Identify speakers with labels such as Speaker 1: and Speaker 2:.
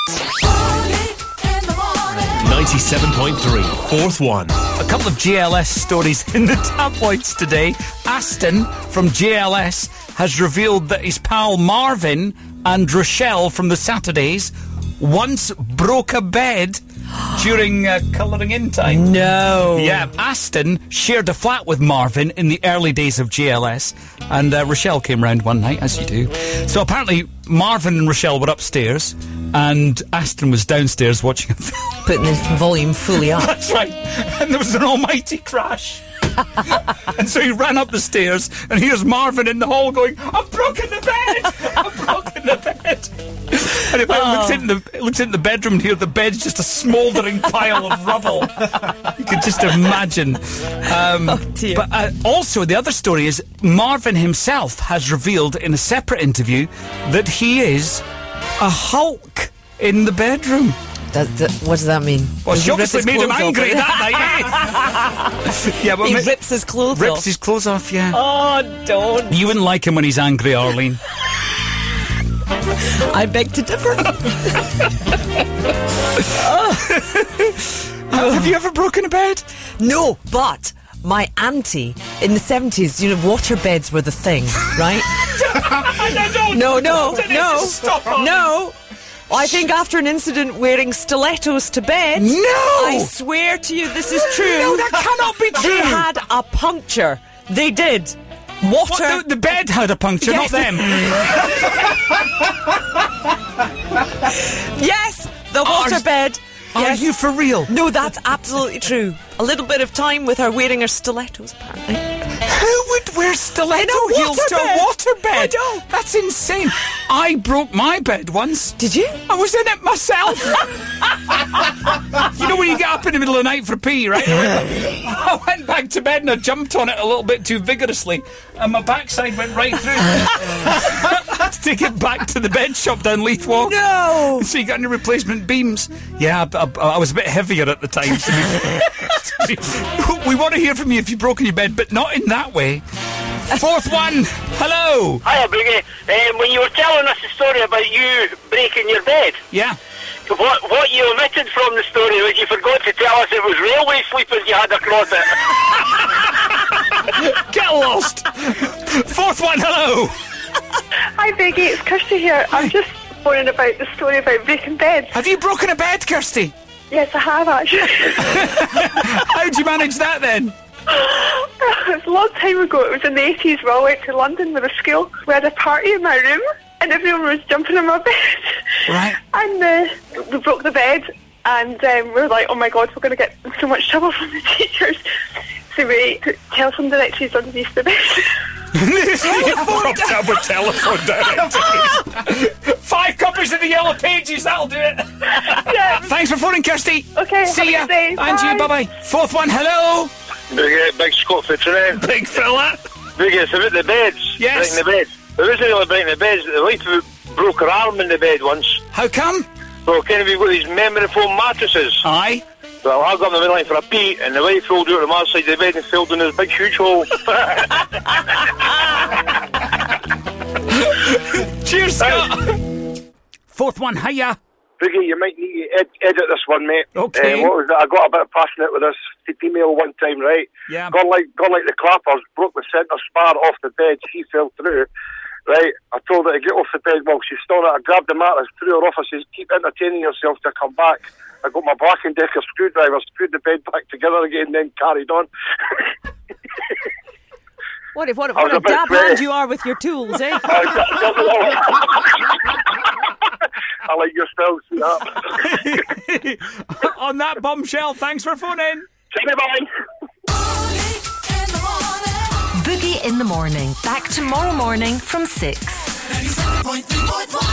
Speaker 1: 97.3, fourth one.
Speaker 2: A couple of JLS stories in the tabloids today. Aston from JLS has revealed that his pal Marvin and Rochelle from the Saturdays once broke a bed during colouring in time.
Speaker 3: No.
Speaker 2: Yeah, Aston shared a flat with Marvin in the early days of JLS, and Rochelle came round one night, as you do. So apparently Marvin and Rochelle were upstairs, and Aston was downstairs watching a film.
Speaker 3: Putting the volume fully up.
Speaker 2: That's right. And there was an almighty crash. And so he ran up the stairs, and here's Marvin in the hall going, "I've broken the bed! I've broken the bed!" And it looks into the bedroom, and here the bed's just a smouldering pile of rubble. You could just imagine.
Speaker 3: Dear.
Speaker 2: But also, the other story is Marvin himself has revealed in a separate interview that he is a Hulk in the bedroom.
Speaker 3: What does that mean?
Speaker 2: Well,
Speaker 3: Does
Speaker 2: she
Speaker 3: he rip
Speaker 2: obviously
Speaker 3: his
Speaker 2: made him
Speaker 3: clothes
Speaker 2: angry
Speaker 3: off?
Speaker 2: that night, eh? Yeah, but
Speaker 3: He rips his clothes off.
Speaker 2: rips his clothes off, yeah.
Speaker 3: Oh, don't.
Speaker 2: You wouldn't like him when he's angry, Arlene.
Speaker 3: I beg to differ.
Speaker 2: Have you ever broken a bed?
Speaker 3: No, but my auntie in the 70s, water beds were the thing, right? No. I think after an incident wearing stilettos to bed.
Speaker 2: No!
Speaker 3: I swear to you, this is true.
Speaker 2: No, that cannot be true.
Speaker 3: They had a puncture. They did. Water.
Speaker 2: What, the bed had a puncture,
Speaker 3: Yes.
Speaker 2: not them.
Speaker 3: Yes, the water bed.
Speaker 2: Are
Speaker 3: Yes.
Speaker 2: you for real?
Speaker 3: No, that's absolutely true. A little bit of time with her wearing her stilettos, apparently.
Speaker 2: Who would wear stiletto heels to a
Speaker 3: waterbed?
Speaker 2: waterbed?
Speaker 3: I know.
Speaker 2: That's insane. I broke my bed once.
Speaker 3: Did you?
Speaker 2: I was in it myself. You know when you get up in the middle of the night for pee, right? I went back to bed and I jumped on it a little bit too vigorously, and my backside went right through. I had to take it back to the bed shop down Leith Walk.
Speaker 3: No.
Speaker 2: So you got any replacement beams? Yeah, I was a bit heavier at the time. We want to hear from you if you've broken your bed, but not in that way. Fourth one. Hello.
Speaker 4: Hiya, Boogie. When you were telling us the story about you breaking your bed,
Speaker 2: Yeah.
Speaker 4: what you omitted from the story was you forgot to tell us it was railway sleepers you had across it.
Speaker 2: Get lost. Fourth one. Hello.
Speaker 5: Hi, Biggie. It's Kirsty here. I'm just phoning about the story about breaking beds.
Speaker 2: Have you broken a bed, Kirsty?
Speaker 5: Yes, I have, actually.
Speaker 2: How'd you manage that then?
Speaker 5: It was a long time ago. It was in the 80s. We all went to London with a school. We had a party in my room, and everyone was jumping in my bed.
Speaker 2: Right.
Speaker 5: And we broke the bed, and we were like, oh my God, we're going to get in so much trouble from the teachers. So we put telephone directories underneath the bed.
Speaker 2: Telephone directories. 5 copies of the Yellow Pages, that'll do it.
Speaker 5: Yeah.
Speaker 2: Thanks for phoning, Kirsty.
Speaker 5: Okay,
Speaker 2: See ya.
Speaker 5: have a good day.
Speaker 2: And you,
Speaker 5: Bye.
Speaker 2: bye-bye. Fourth one. Hello.
Speaker 4: Big Scott for today.
Speaker 2: Big fella.
Speaker 4: Boogie, it's about the beds.
Speaker 2: Yes.
Speaker 4: Breaking the bed. It wasn't really breaking the beds. The wife broke her arm in the bed once.
Speaker 2: How come?
Speaker 4: So, kind of, we've got these memory foam mattresses.
Speaker 2: Aye.
Speaker 4: Well, I got in the middle line for a pee, and the wife rolled out on my side of the bed and filled in this big, huge hole.
Speaker 2: Cheers, Scott. Fourth one. Hiya.
Speaker 4: Boogie, you might need to edit this one, mate.
Speaker 2: Okay.
Speaker 4: What was that? I got a bit passionate with this female one time, right?
Speaker 2: Yeah.
Speaker 4: Gone like the clappers, broke the centre spar off the bed. She fell through. Right, I told her to get off the bed while she's still there. I grabbed the mattress, threw her off. I says, keep entertaining yourself till I come back. I got my Black & Decker screwdriver, screwed the bed back together again, then carried on.
Speaker 3: What
Speaker 4: was
Speaker 3: a
Speaker 4: a bit
Speaker 3: dab
Speaker 4: sweaty.
Speaker 3: hand you are with your tools, eh?
Speaker 4: I like your spells, sweetheart.
Speaker 2: On that bombshell, thanks for phoning.
Speaker 4: Bye.
Speaker 6: Boogie in the Morning. Back tomorrow morning from 6.
Speaker 1: 97.3.1